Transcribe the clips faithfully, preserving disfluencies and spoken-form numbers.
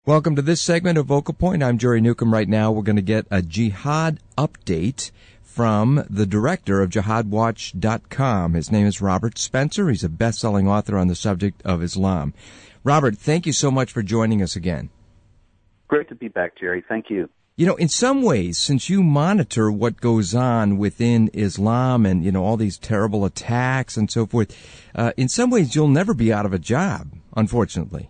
Welcome to this segment of Vocal Point. I'm Jerry Newcomb. Right now we're going to get a jihad update from the director of jihad watch dot com. His name is Robert Spencer. He's a best-selling author on the subject of Islam. Robert, thank you so much for joining us again. Great to be back, Jerry. Thank you. You know, in some ways, since you monitor what goes on within Islam and, you know, all these terrible attacks and so forth, uh, in some ways you'll never be out of a job, unfortunately.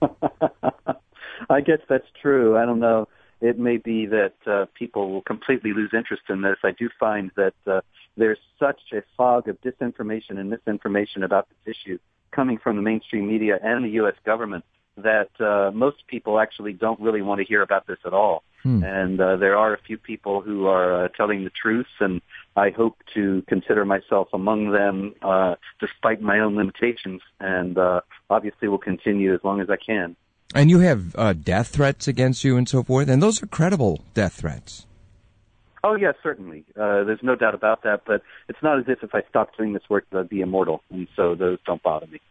I guess that's true. I don't know. It may be that uh, people will completely lose interest in this. I do find that uh, there's such a fog of disinformation and misinformation about this issue coming from the mainstream media and the U S government that uh, most people actually don't really want to hear about this at all. Hmm. And uh, there are a few people who are uh, telling the truth, and I hope to consider myself among them uh, despite my own limitations, and uh, obviously will continue as long as I can. And you have uh, death threats against you and so forth, and those are credible death threats. Oh, yes, certainly. Uh, there's no doubt about that, but it's not as if if I stopped doing this work that I'd be immortal, and so those don't bother me.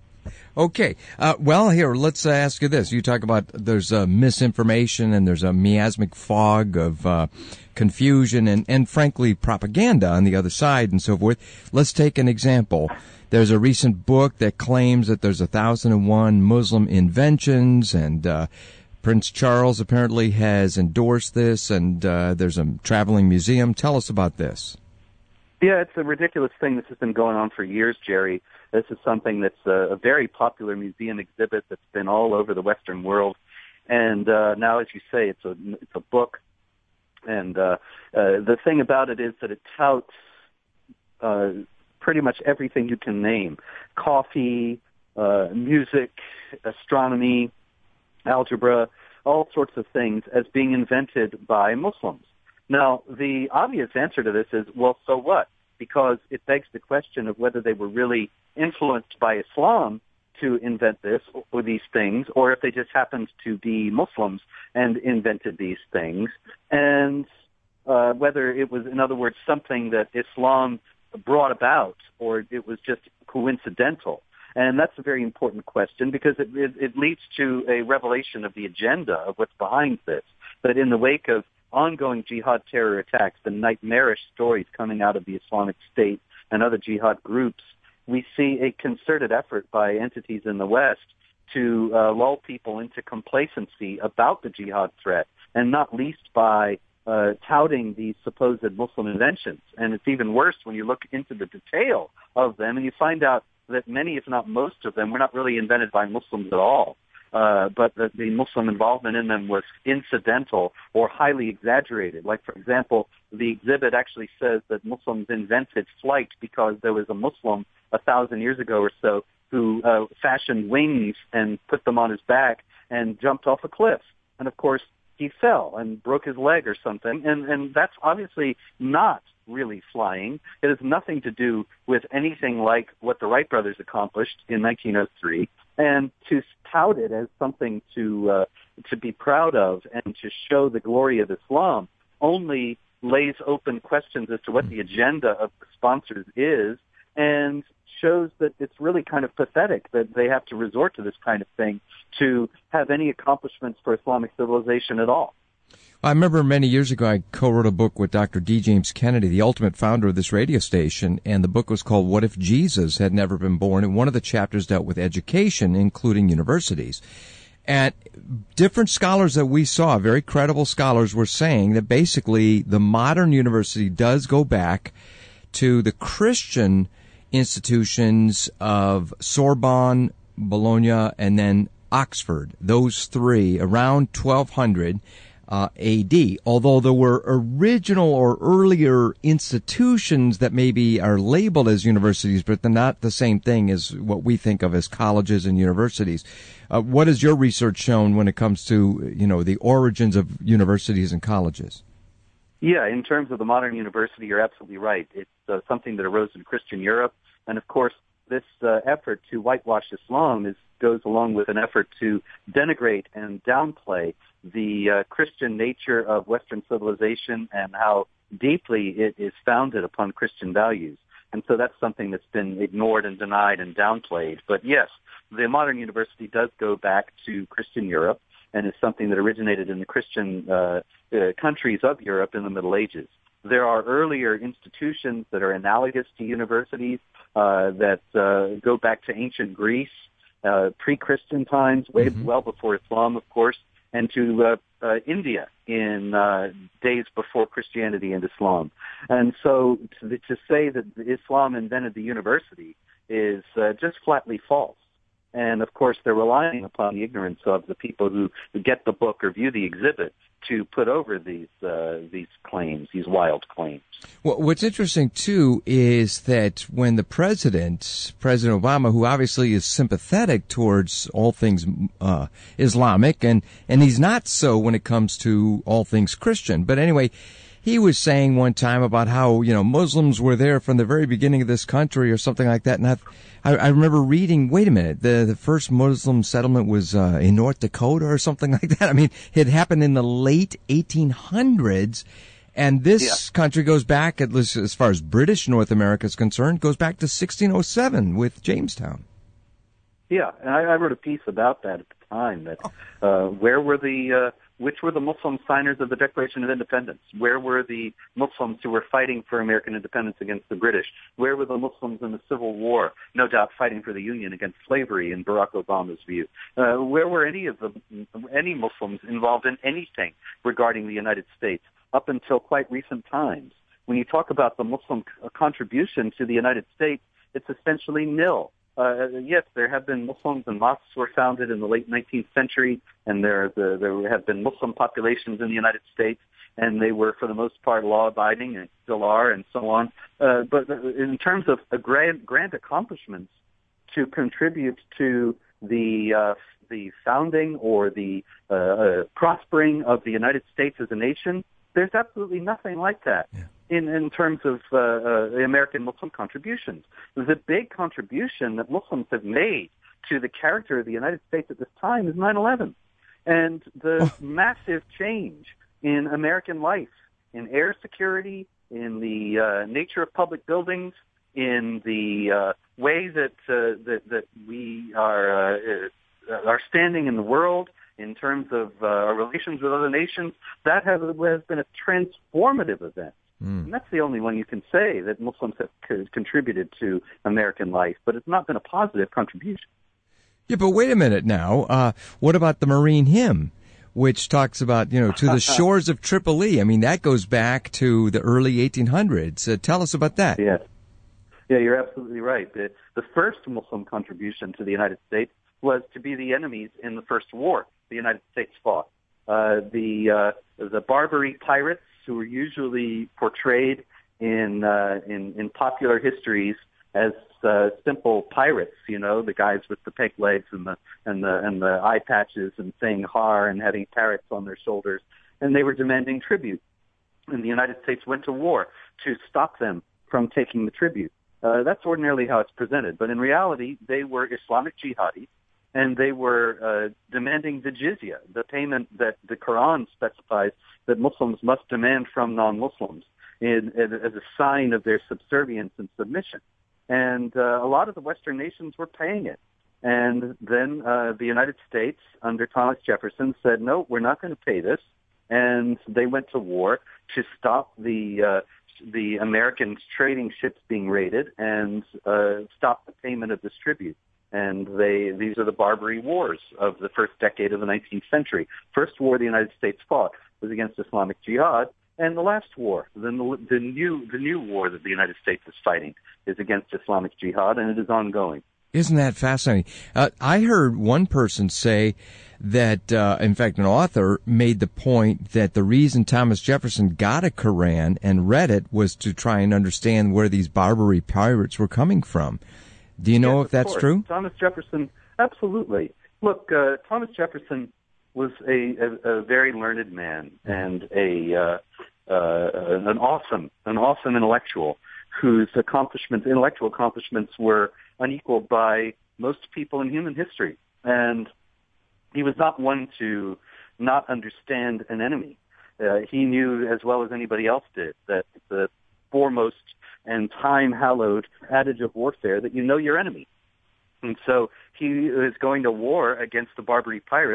Okay. Uh, well, here, let's uh, ask you this. You talk about there's uh, misinformation and there's a miasmic fog of uh, confusion and, and, frankly, propaganda on the other side and so forth. Let's take an example. There's a recent book that claims that there's a thousand and one Muslim inventions, and uh, Prince Charles apparently has endorsed this, and uh, there's a traveling museum. Tell us about this. Yeah, it's a ridiculous thing. This has been going on for years, Jerry. This is something that's a, a very popular museum exhibit that's been all over the Western world. And uh, now, as you say, it's a, it's a book. And uh, uh, the thing about it is that it touts uh, pretty much everything you can name. Coffee, uh, music, astronomy, algebra, all sorts of things as being invented by Muslims. Now, the obvious answer to this is, well, so what? Because it begs the question of whether they were really influenced by Islam to invent this or these things, or if they just happened to be Muslims and invented these things, and uh, whether it was, in other words, something that Islam brought about, or it was just coincidental. And that's a very important question because it, it, it leads to a revelation of the agenda of what's behind this. That in the wake of ongoing jihad terror attacks, the nightmarish stories coming out of the Islamic State and other jihad groups, we see a concerted effort by entities in the West to uh, lull people into complacency about the jihad threat, and not least by uh, touting these supposed Muslim inventions. And it's even worse when you look into the detail of them and you find out that many, if not most of them, were not really invented by Muslims at all. Uh, but the, the Muslim involvement in them was incidental or highly exaggerated. Like, for example, the exhibit actually says that Muslims invented flight because there was a Muslim a thousand years ago or so who uh, fashioned wings and put them on his back and jumped off a cliff. And, of course, he fell and broke his leg or something. And, and that's obviously not really flying. It has nothing to do with anything like what the Wright brothers accomplished in nineteen oh three. And to tout it as something to uh, to be proud of and to show the glory of Islam only lays open questions as to what the agenda of the sponsors is, and shows that it's really kind of pathetic that they have to resort to this kind of thing to have any accomplishments for Islamic civilization at all. I remember many years ago I co-wrote a book with Doctor D. James Kennedy, the ultimate founder of this radio station, and the book was called What If Jesus Had Never Been Born? And one of the chapters dealt with education, including universities. And different scholars that we saw, very credible scholars, were saying that basically the modern university does go back to the Christian institutions of Sorbonne, Bologna, and then Oxford. Those three, around twelve hundred Uh, A D, although there were original or earlier institutions that maybe are labeled as universities, but they're not the same thing as what we think of as colleges and universities. Uh, what has your research shown when it comes to, you know, the origins of universities and colleges? Yeah, in terms of the modern university, you're absolutely right. It's uh, something that arose in Christian Europe, and of course, this uh, effort to whitewash Islam is goes along with an effort to denigrate and downplay the uh, Christian nature of Western civilization and how deeply it is founded upon Christian values. And so that's something that's been ignored and denied and downplayed. But yes, the modern university does go back to Christian Europe. and is something that originated in the Christian uh, uh, countries of Europe in the Middle Ages. There are earlier institutions that are analogous to universities uh, that uh, go back to ancient Greece, uh, pre-Christian times, way mm-hmm. well before Islam, of course, and to uh, uh, India in uh, days before Christianity and Islam. And so to, to say that Islam invented the university is uh, just flatly false. And, of course, they're relying upon the ignorance of the people who, who get the book or view the exhibit to put over these uh, these claims, these wild claims. Well, what's interesting, too, is that when the president, President Obama, who obviously is sympathetic towards all things uh, Islamic, and, and he's not so when it comes to all things Christian. But anyway, he was saying one time about how, you know, Muslims were there from the very beginning of this country or something like that. And I've, I, I remember reading, wait a minute, the, the first Muslim settlement was uh, in North Dakota or something like that. I mean, it happened in the late eighteen hundreds. And this yeah. country goes back, at least as far as British North America is concerned, goes back to sixteen oh seven with Jamestown. Yeah, and I, I wrote a piece about that at the time. That uh, where were the uh, which were the Muslim signers of the Declaration of Independence? Where were the Muslims who were fighting for American independence against the British? Where were the Muslims in the Civil War, no doubt fighting for the Union against slavery in Barack Obama's view? Uh, where were any of the any Muslims involved in anything regarding the United States up until quite recent times? When you talk about the Muslim contribution to the United States, it's essentially nil. Uh, yes, there have been Muslims, and mosques were founded in the late nineteenth century, and there the, there have been Muslim populations in the United States, and they were, for the most part, law-abiding, and still are, and so on. Uh, but in terms of a grand, grand accomplishments to contribute to the uh, the founding or the uh, uh, prospering of the United States as a nation, there's absolutely nothing like that. Yeah. In, in terms of uh, uh, the American Muslim contributions. The big contribution that Muslims have made to the character of the United States at this time is nine eleven. And the oh. massive change in American life, in air security, in the uh, nature of public buildings, in the uh, way that, uh, that that we are uh, are standing in the world, in terms of uh, our relations with other nations, that has, has been a transformative event. Mm. And that's the only one you can say that Muslims have c- contributed to American life, but it's not been a positive contribution. Yeah, but wait a minute now. Uh, what about the Marine hymn, which talks about, you know, to the shores of Tripoli? I mean, that goes back to the early eighteen hundreds. Uh, tell us about that. Yes. Yeah, you're absolutely right. The, the first Muslim contribution to the United States was to be the enemies in the first war the United States fought. Uh, the uh, the Barbary pirates, who were usually portrayed in uh, in, in popular histories as uh, simple pirates, you know, the guys with the peg legs and the and the and the eye patches and saying "har" and having parrots on their shoulders, and they were demanding tribute. And the United States went to war to stop them from taking the tribute. Uh, that's ordinarily how it's presented, but in reality, they were Islamic jihadis. And they were uh, demanding the jizya, the payment that the Quran specifies that Muslims must demand from non-Muslims in, in, as a sign of their subservience and submission. And uh, a lot of the Western nations were paying it. And then uh, the United States, under Thomas Jefferson, said, no, we're not going to pay this. And they went to war to stop the uh, the American trading ships being raided and uh, stop the payment of this tribute. And they, these are the Barbary Wars of the first decade of the nineteenth century. First war the United States fought was against Islamic Jihad, and the last war, the, the new the new war that the United States is fighting, is against Islamic Jihad, and it is ongoing. Isn't that fascinating? Uh, I heard one person say that, uh, in fact, an author made the point that the reason Thomas Jefferson got a Quran and read it was to try and understand where these Barbary pirates were coming from. Do you know yes, if that's course. true? Thomas Jefferson, absolutely. Look, uh, Thomas Jefferson was a, a, a very learned man and a uh, uh, an awesome, an awesome intellectual whose accomplishments, intellectual accomplishments, were unequaled by most people in human history. And he was not one to not understand an enemy. Uh, he knew as well as anybody else did that the foremost and time-hallowed adage of warfare that you know your enemy. And so he is going to war against the Barbary pirates.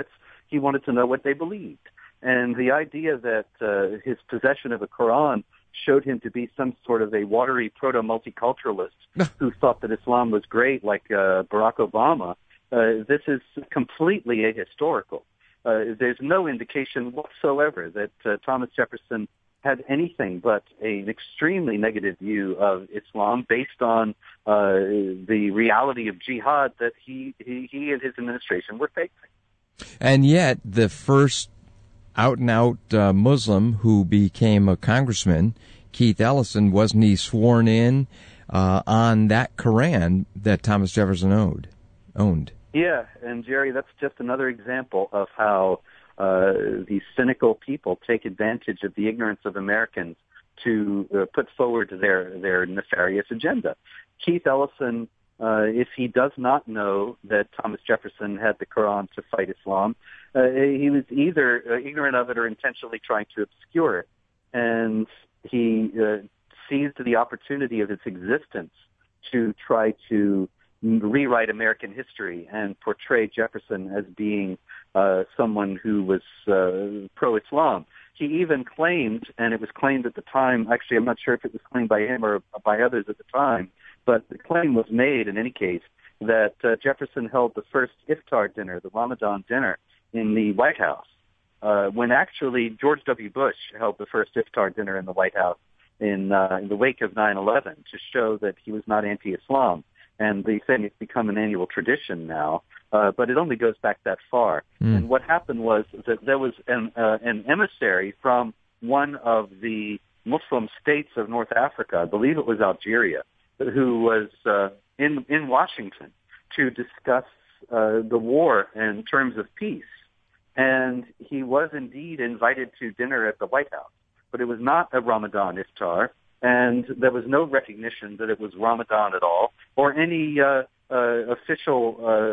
He wanted to know what they believed. And the idea that uh, his possession of a Quran showed him to be some sort of a watery proto-multiculturalist who thought that Islam was great, like uh, Barack Obama, uh, this is completely ahistorical. Uh, there's no indication whatsoever that uh, Thomas Jefferson had anything but an extremely negative view of Islam based on uh, the reality of jihad that he, he, he and his administration were facing. And yet, the first out-and-out uh, Muslim who became a congressman, Keith Ellison, wasn't he sworn in uh, on that Quran that Thomas Jefferson owned? owned? Yeah, and Jerry, that's just another example of how uh, these cynical people take advantage of the ignorance of Americans to uh, put forward their, their nefarious agenda. Keith Ellison, uh, if he does not know that Thomas Jefferson had the Quran to fight Islam, uh, he was either uh, ignorant of it or intentionally trying to obscure it. And he uh, seized the opportunity of its existence to try to rewrite American history and portray Jefferson as being uh, someone who was uh, pro-Islam. He even claimed, and it was claimed at the time, actually I'm not sure if it was claimed by him or by others at the time, but the claim was made in any case that uh, Jefferson held the first iftar dinner, the Ramadan dinner, in the White House, uh, when actually George W. Bush held the first iftar dinner in the White House in, uh, in the wake of nine eleven to show that he was not anti-Islam. And the thing has become an annual tradition now, uh, but it only goes back that far. Mm. And what happened was that there was an, uh, an emissary from one of the Muslim states of North Africa, I believe it was Algeria, who was uh, in in Washington to discuss uh, the war in terms of peace. And he was indeed invited to dinner at the White House, but it was not a Ramadan iftar. And there was no recognition that it was Ramadan at all, or any uh, uh, official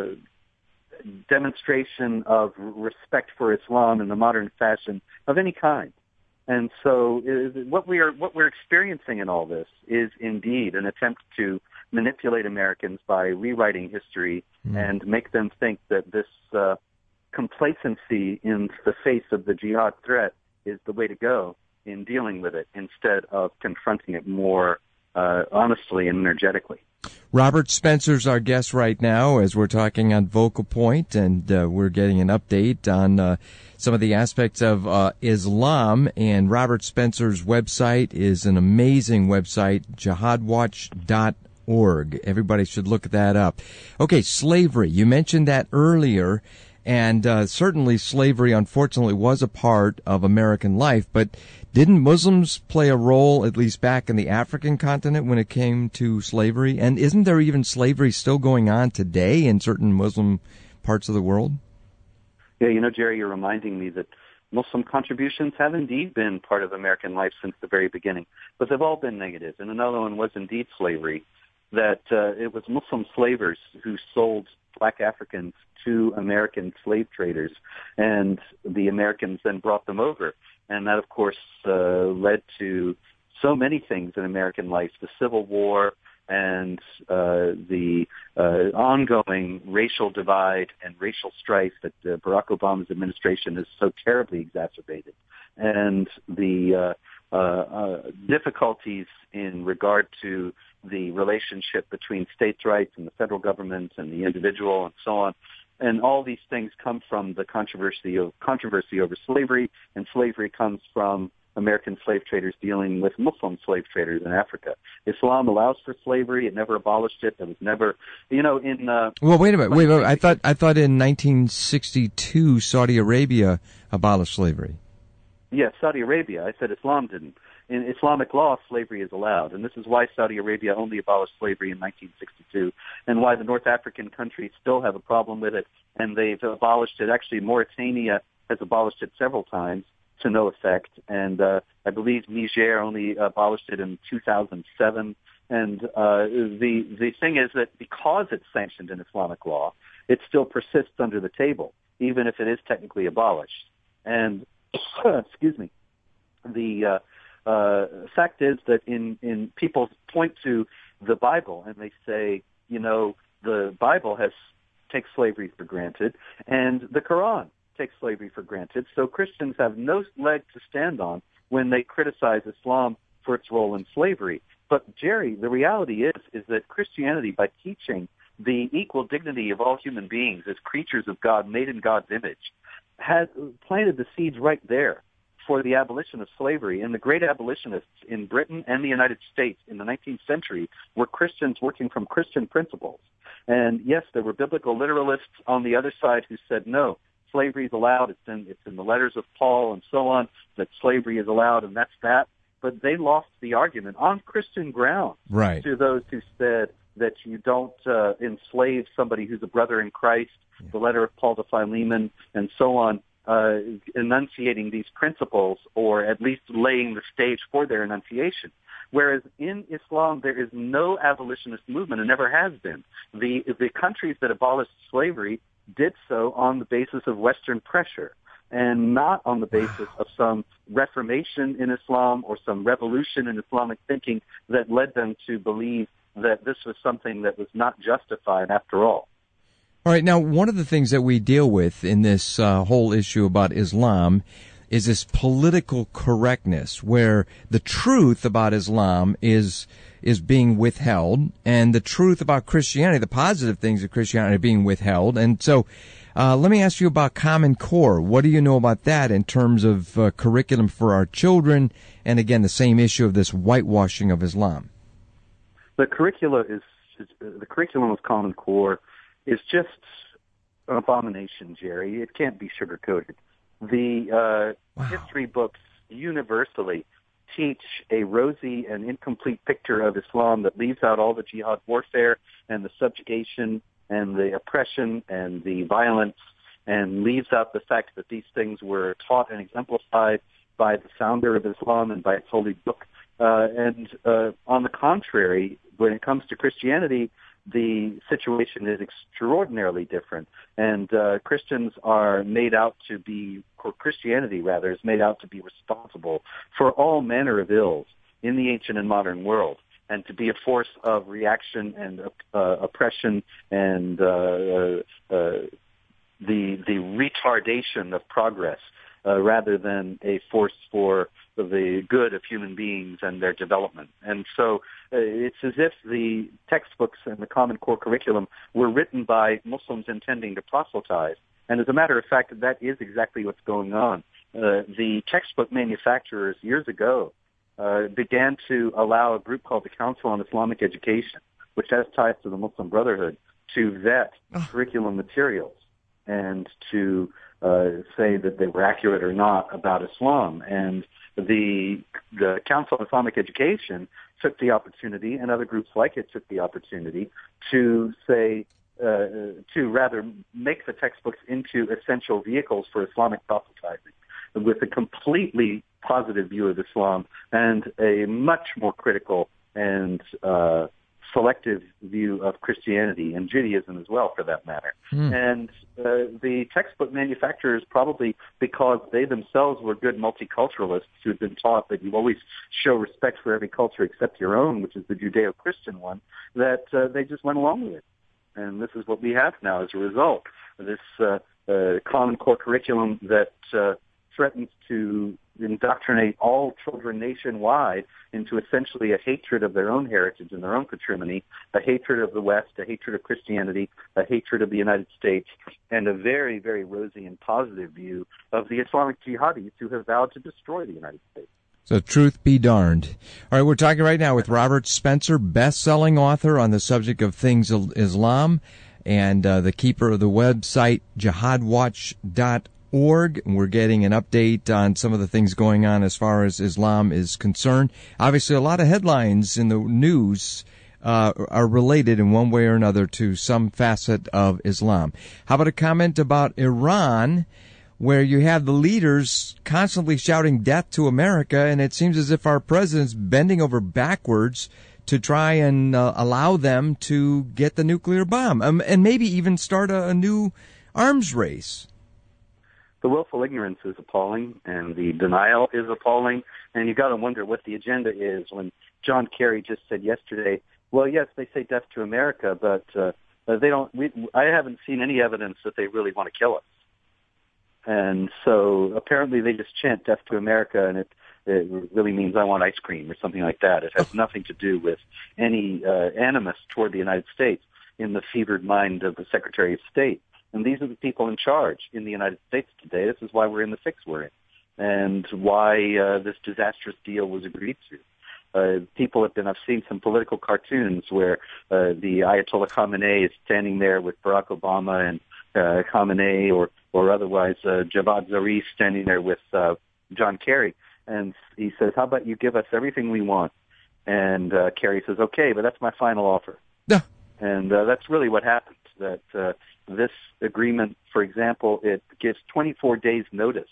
uh, demonstration of respect for Islam in the modern fashion of any kind. And so, is, what we are, what we're experiencing in all this is indeed an attempt to manipulate Americans by rewriting history mm. and make them think that this uh, complacency in the face of the jihad threat is the way to go in dealing with it, instead of confronting it more uh, honestly and energetically. Robert Spencer's our guest right now as we're talking on Vocal Point, and uh, we're getting an update on uh, some of the aspects of uh, Islam. And Robert Spencer's website is an amazing website, jihad watch dot org. Everybody should look that up. Okay, slavery. You mentioned that earlier. And uh, certainly slavery, unfortunately, was a part of American life. But didn't Muslims play a role, at least back in the African continent, when it came to slavery? And isn't there even slavery still going on today in certain Muslim parts of the world? Yeah, you know, Jerry, you're reminding me that Muslim contributions have indeed been part of American life since the very beginning. But they've all been negative. And another one was indeed slavery, that uh, it was Muslim slavers who sold black Africans to American slave traders, and the Americans then brought them over. And that, of course, uh, led to so many things in American life, the Civil War and uh, the uh, ongoing racial divide and racial strife that uh, Barack Obama's administration has so terribly exacerbated, and the uh, uh, uh, difficulties in regard to the relationship between states' rights and the federal government and the individual and so on. And all these things come from the controversy of controversy over slavery, and slavery comes from American slave traders dealing with Muslim slave traders in Africa. Islam allows for slavery; it never abolished it. It was never, you know, in. Uh, well, wait a minute. Wait, wait. I thought I thought in nineteen sixty-two Saudi Arabia abolished slavery. Yes, Saudi Arabia. I said Islam didn't. In Islamic law, slavery is allowed, and this is why Saudi Arabia only abolished slavery in nineteen sixty-two, and why the North African countries still have a problem with it, and they've abolished it. Actually, Mauritania has abolished it several times to no effect, and uh, I believe Niger only abolished it in two thousand seven. And uh, the the thing is that because it's sanctioned in Islamic law, it still persists under the table, even if it is technically abolished. And excuse me, the uh, Uh, fact is that in, in people point to the Bible and they say, you know, the Bible has takes slavery for granted, and the Quran take slavery for granted. So Christians have no leg to stand on when they criticize Islam for its role in slavery. But, Jerry, the reality is, is that Christianity, by teaching the equal dignity of all human beings as creatures of God, made in God's image, has planted the seeds right there for the abolition of slavery. And the great abolitionists in Britain and the United States in the nineteenth century were Christians working from Christian principles. And yes, there were biblical literalists on the other side who said, no, slavery is allowed. It's in, it's in the letters of Paul and so on, that slavery is allowed, and that's that. But they lost the argument on Christian ground right. to those who said that you don't uh, enslave somebody who's a brother in Christ, yeah. the letter of Paul to Philemon, and so on, uh, enunciating these principles, or at least laying the stage for their enunciation. Whereas in Islam, there is no abolitionist movement, and never has been. The, the countries that abolished slavery did so on the basis of Western pressure, and not on the basis of some reformation in Islam or some revolution in Islamic thinking that led them to believe that this was something that was not justified after all. All right. Now, one of the things that we deal with in this uh, whole issue about Islam is this political correctness, where the truth about Islam is is being withheld, and the truth about Christianity, the positive things of Christianity, are being withheld. And so uh, let me ask you about Common Core. What do you know about that in terms of uh, curriculum for our children? And again, the same issue of this whitewashing of Islam. The curricula is, is uh, the curriculum of Common Core is just an abomination, Jerry. It can't be sugarcoated. The uh, wow. history books universally teach a rosy and incomplete picture of Islam that leaves out all the jihad warfare and the subjugation and the oppression and the violence, and leaves out the fact that these things were taught and exemplified by the founder of Islam and by its holy book. Uh, and uh, on the contrary, when it comes to Christianity, the situation is extraordinarily different. And uh, Christians are made out to be, or Christianity rather, is made out to be responsible for all manner of ills in the ancient and modern world, and to be a force of reaction and uh, oppression and uh, uh, uh, the the retardation of progress, uh, rather than a force for the good of human beings and their development. And so uh, it's as if the textbooks and the Common Core curriculum were written by Muslims intending to proselytize. And as a matter of fact, that is exactly what's going on. Uh, the textbook manufacturers years ago uh, began to allow a group called the Council on Islamic Education, which has ties to the Muslim Brotherhood, to vet oh. curriculum materials and to uh, say that they were accurate or not about Islam. And the the Council on Islamic Education took the opportunity, and other groups like it took the opportunity, to say, uh, to rather make the textbooks into essential vehicles for Islamic proselytizing, with a completely positive view of Islam and a much more critical and uh, selective view of Christianity and Judaism as well, for that matter. Mm. And uh, the textbook manufacturers, probably because they themselves were good multiculturalists who had been taught that you always show respect for every culture except your own, which is the Judeo-Christian one, that uh, they just went along with it. And this is what we have now as a result. This uh, uh, Common Core curriculum that uh, threatens to indoctrinate all children nationwide into essentially a hatred of their own heritage and their own patrimony, a hatred of the West, a hatred of Christianity, a hatred of the United States, and a very, very rosy and positive view of the Islamic jihadis who have vowed to destroy the United States. So truth be darned. All right, we're talking right now with Robert Spencer, best-selling author on the subject of things Islam, and uh, the keeper of the website jihad watch dot org. We're getting an update on some of the things going on as far as Islam is concerned. Obviously, a lot of headlines in the news uh, are related in one way or another to some facet of Islam. How about a comment about Iran, where you have the leaders constantly shouting death to America, and it seems as if our president's bending over backwards to try and uh, allow them to get the nuclear bomb, um, and maybe even start a, a new arms race. The willful ignorance is appalling, and the denial is appalling, and you've got to wonder what the agenda is when John Kerry just said yesterday, well, yes, they say death to America, but uh, they don't. We, I haven't seen any evidence that they really want to kill us. And so apparently they just chant death to America, and it, it really means I want ice cream or something like that. It has nothing to do with any uh, animus toward the United States in the fevered mind of the Secretary of State. And these are the people in charge in the United States today. This is why we're in the fix we're in, and why uh, this disastrous deal was agreed to. Uh, people have been, I've seen some political cartoons where uh, the Ayatollah Khamenei is standing there with Barack Obama and uh, Khamenei, or, or otherwise uh, Javad Zarif standing there with uh, John Kerry. And he says, how about you give us everything we want? And uh, Kerry says, okay, but that's my final offer. Yeah. And uh, that's really what happened, that uh, this agreement, for example, it gives twenty-four days notice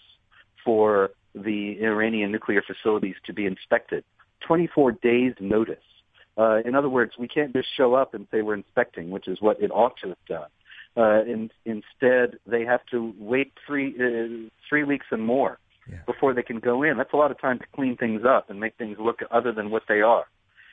for the Iranian nuclear facilities to be inspected. twenty-four days notice. Uh, in other words, we can't just show up and say we're inspecting, which is what it ought to have done. Uh, in, instead, they have to wait three uh, three weeks and more yeah. before they can go in. That's a lot of time to clean things up and make things look other than what they are.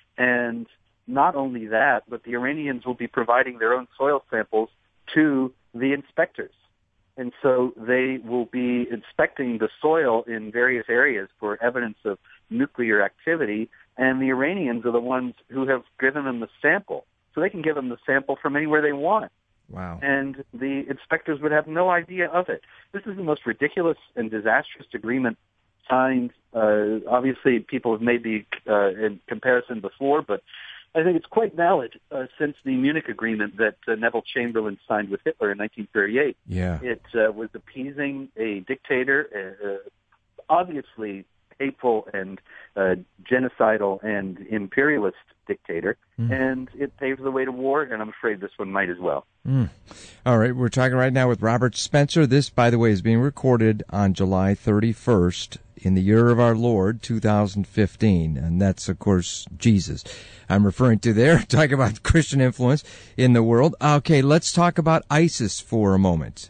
And not only that, but the Iranians will be providing their own soil samples to the inspectors. And so they will be inspecting the soil in various areas for evidence of nuclear activity, and the Iranians are the ones who have given them the sample. So they can give them the sample from anywhere they want. Wow. And the inspectors would have no idea of it. This is the most ridiculous and disastrous agreement signed. Uh, obviously, people have made the uh, comparison before, but I think it's quite valid uh, since the Munich Agreement that uh, Neville Chamberlain signed with Hitler in nineteen thirty-eight. Yeah. It uh, was appeasing a dictator, uh, obviously hateful and uh, genocidal and imperialist dictator, mm. and it paves the way to war, and I'm afraid this one might as well. Mm. All right, we're talking right now with Robert Spencer. This, by the way, is being recorded on July thirty-first in the year of our Lord, two thousand fifteen, and that's, of course, Jesus I'm referring to there, talking about Christian influence in the world. Okay, let's talk about ISIS for a moment.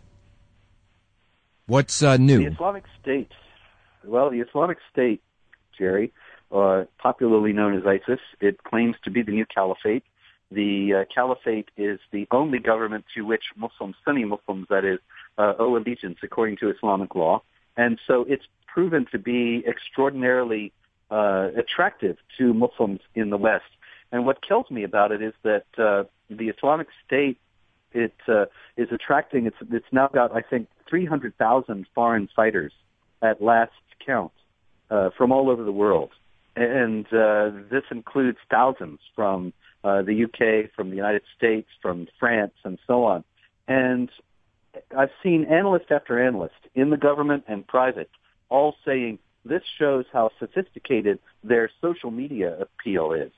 What's uh, new? The Islamic State. Well, the Islamic State, Jerry, uh, popularly known as ISIS, it claims to be the new caliphate. The uh, caliphate is the only government to which Muslims, Sunni Muslims, that is, uh, owe allegiance according to Islamic law. And so it's proven to be extraordinarily uh, attractive to Muslims in the West. And what kills me about it is that uh, the Islamic State, it uh, is attracting, it's, it's now got, I think, three hundred thousand foreign fighters at last count uh, from all over the world. And uh, this includes thousands from uh, the U K, from the United States, from France, and so on. And I've seen analyst after analyst in the government and private all saying this shows how sophisticated their social media appeal is.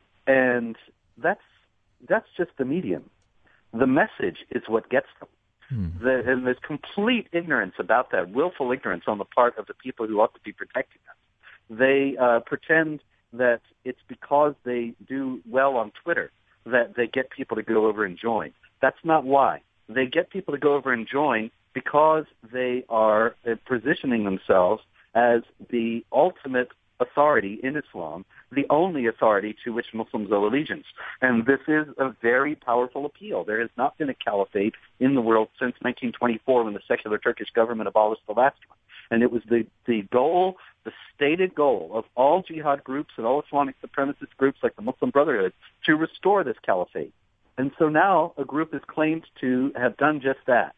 And that's that's just the medium. The message is what gets them. Hmm. The, and there's complete ignorance about that, willful ignorance on the part of the people who ought to be protecting us. They uh, pretend that it's because they do well on Twitter that they get people to go over and join. That's not why. They get people to go over and join because they are uh, positioning themselves as the ultimate authority in Islam, the only authority to which Muslims owe allegiance. And this is a very powerful appeal. There has not been a caliphate in the world since nineteen twenty-four when the secular Turkish government abolished the last one. And it was the, the goal, the stated goal of all jihad groups and all Islamic supremacist groups like the Muslim Brotherhood to restore this caliphate. And so now a group is claimed to have done just that.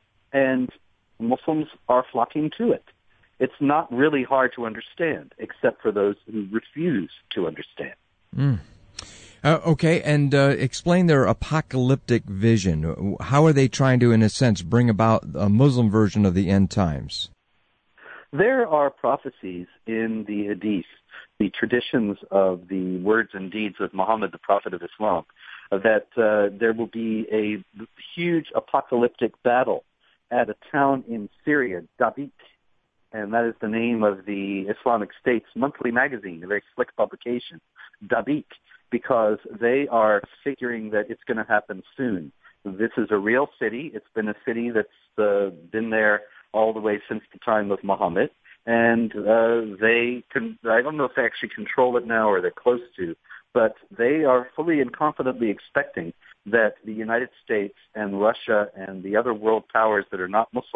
And Muslims are flocking to it. It's not really hard to understand, except for those who refuse to understand. Mm. Uh, okay, and uh, explain their apocalyptic vision. How are they trying to, in a sense, bring about a Muslim version of the end times? There are prophecies in the Hadith, the traditions of the words and deeds of Muhammad, the Prophet of Islam, that uh, there will be a huge apocalyptic battle at a town in Syria, Dabiq. And that is the name of the Islamic State's monthly magazine, a very slick publication, Dabiq, because they are figuring that it's going to happen soon. This is a real city. It's been a city that's uh, been there all the way since the time of Muhammad. And uh, they can, I don't know if they actually control it now or they're close to, but they are fully and confidently expecting that the United States and Russia and the other world powers that are not Muslim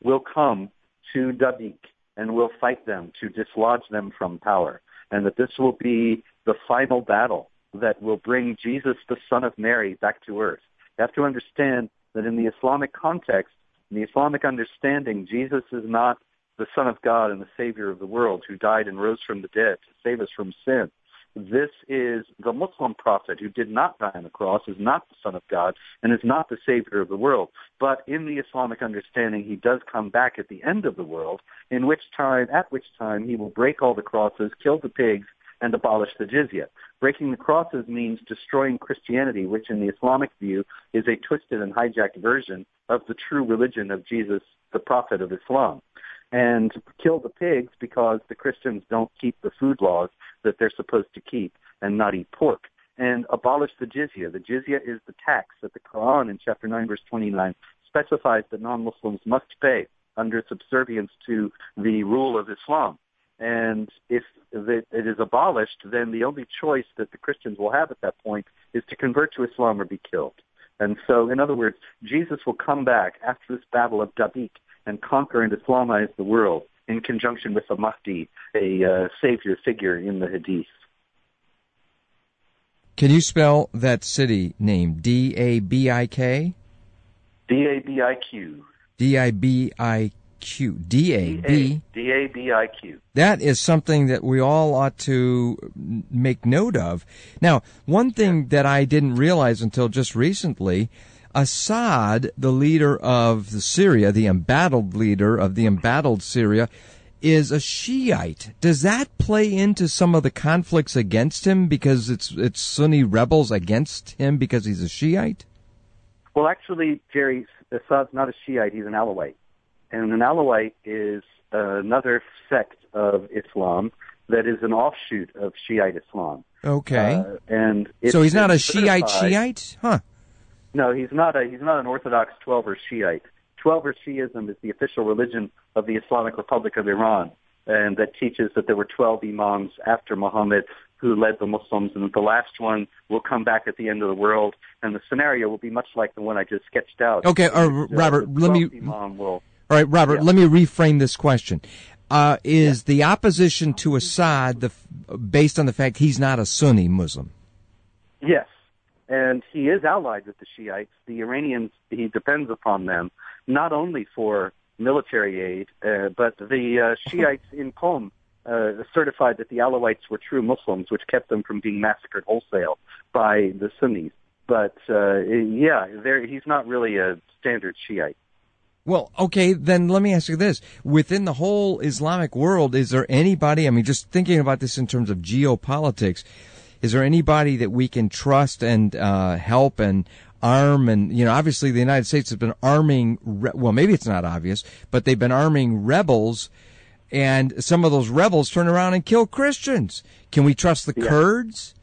will come to Dabiq and will fight them to dislodge them from power, and that this will be the final battle that will bring Jesus, the Son of Mary, back to earth. You have to understand that in the Islamic context, in the Islamic understanding, Jesus is not the Son of God and the Savior of the world who died and rose from the dead to save us from sin. This is the Muslim prophet who did not die on the cross, is not the Son of God, and is not the Savior of the world. But in the Islamic understanding, he does come back at the end of the world, in which time, at which time he will break all the crosses, kill the pigs, and abolish the jizya. Breaking the crosses means destroying Christianity, which in the Islamic view is a twisted and hijacked version of the true religion of Jesus, the prophet of Islam. And kill the pigs because the Christians don't keep the food laws that they're supposed to keep and not eat pork. And abolish the jizya. The jizya is the tax that the Quran in chapter nine, verse twenty-nine specifies that non-Muslims must pay under subservience to the rule of Islam. And if it is abolished, then the only choice that the Christians will have at that point is to convert to Islam or be killed. And so, in other words, Jesus will come back after this battle of Dabiq and conquer and Islamize the world in conjunction with the Mahdi, a uh, savior figure in the Hadith. Can you spell that city name? D A B I K? D A B I Q. D I B I Q. D A B. D A B I Q. That is something that we all ought to make note of. Now, one thing that I didn't realize until just recently, Assad, the leader of the Syria, the embattled leader of the embattled Syria, is a Shiite. Does that play into some of the conflicts against him because it's it's Sunni rebels against him because he's a Shiite? Well, actually, Jerry, Assad's not a Shiite. He's an Alawite. And an Alawite is uh, another sect of Islam that is an offshoot of Shiite Islam. Okay. Uh, and so he's not a Shiite certified. Shiite? Huh. No, he's not a he's not an Orthodox Twelver Shiite. Twelver Shiism is the official religion of the Islamic Republic of Iran, and that teaches that there were twelve imams after Muhammad who led the Muslims, and that the last one will come back at the end of the world, and the scenario will be much like the one I just sketched out. Okay, uh, Robert, let me. Imam will, all right, Robert, yeah. let me reframe this question. Uh, is yeah. the opposition to Assad the, based on the fact he's not a Sunni Muslim? Yes. And he is allied with the Shiites. The Iranians, he depends upon them, not only for military aid, uh, but the uh, Shiites in Qom uh, certified that the Alawites were true Muslims, which kept them from being massacred wholesale by the Sunnis. But, uh, yeah, he's not really a standard Shiite. Well, okay, then let me ask you this. Within the whole Islamic world, is there anybody, I mean, just thinking about this in terms of geopolitics, is there anybody that we can trust and uh, help and arm? And, you know, obviously the United States has been arming, re- well, maybe it's not obvious, but they've been arming rebels, and some of those rebels turn around and kill Christians. Can we trust the yeah. Kurds?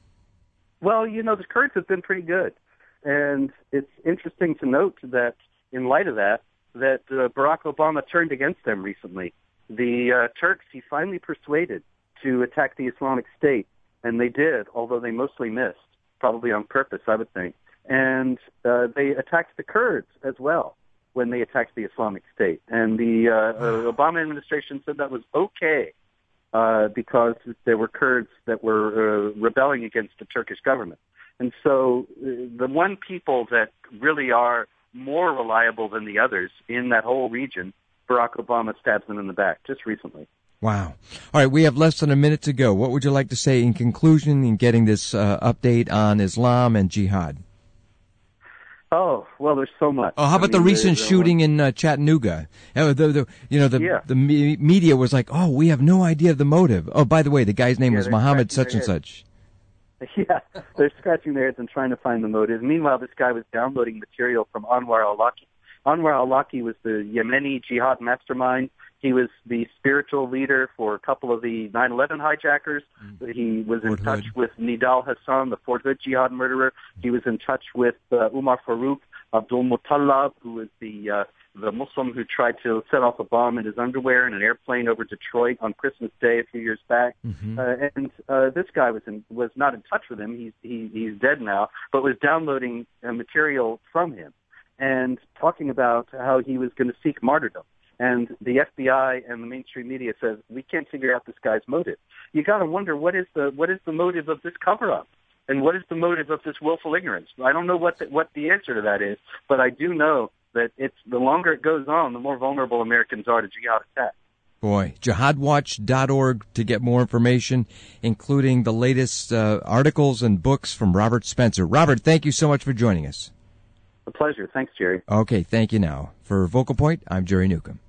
Well, you know, the Kurds have been pretty good. And it's interesting to note that in light of that, that uh, Barack Obama turned against them recently. The uh, Turks, he finally persuaded to attack the Islamic State. And they did, although they mostly missed, probably on purpose, I would think. And uh, they attacked the Kurds as well when they attacked the Islamic State. And the uh, uh, Obama administration said that was okay uh, because there were Kurds that were uh, rebelling against the Turkish government. And so uh, the one people that really are more reliable than the others in that whole region, Barack Obama stabs them in the back just recently. Wow. All right, we have less than a minute to go. What would you like to say in conclusion in getting this uh, update on Islam and jihad? Oh, well, there's so much. Oh, how about I mean, the recent shooting in uh, Chattanooga? Uh, the, the, you know, the yeah. the me- media was like, oh, we have no idea of the motive. Oh, by the way, the guy's name yeah, was Muhammad such and such. Yeah, they're scratching their heads and trying to find the motive. Meanwhile, this guy was downloading material from Anwar al-Awlaki. Anwar al-Awlaki was the Yemeni jihad mastermind. He was the spiritual leader for a couple of the nine eleven hijackers. Mm. He was Fort in touch Hood. with Nidal Hassan, the Fort Hood jihad murderer. He was in touch with uh, Umar Farouk Abdul Mutallab, who was the uh, the Muslim who tried to set off a bomb in his underwear in an airplane over Detroit on Christmas Day a few years back. Mm-hmm. Uh, and uh, this guy was in, was not in touch with him. He's he, he's dead now, but was downloading uh, material from him and talking about how he was going to seek martyrdom. and the F B I and the mainstream media says we can't figure out this guy's motive. You got to wonder what is the what is the motive of this cover-up, and what is the motive of this willful ignorance. I don't know what the, what the answer to that is, but I do know that it's the longer it goes on, the more vulnerable Americans are to jihad attacks. Boy, jihad watch dot org to get more information, including the latest uh, articles and books from Robert Spencer. Robert, thank you so much for joining us. A pleasure. Thanks, Jerry. Okay, thank you now. For Vocal Point, I'm Jerry Newcomb.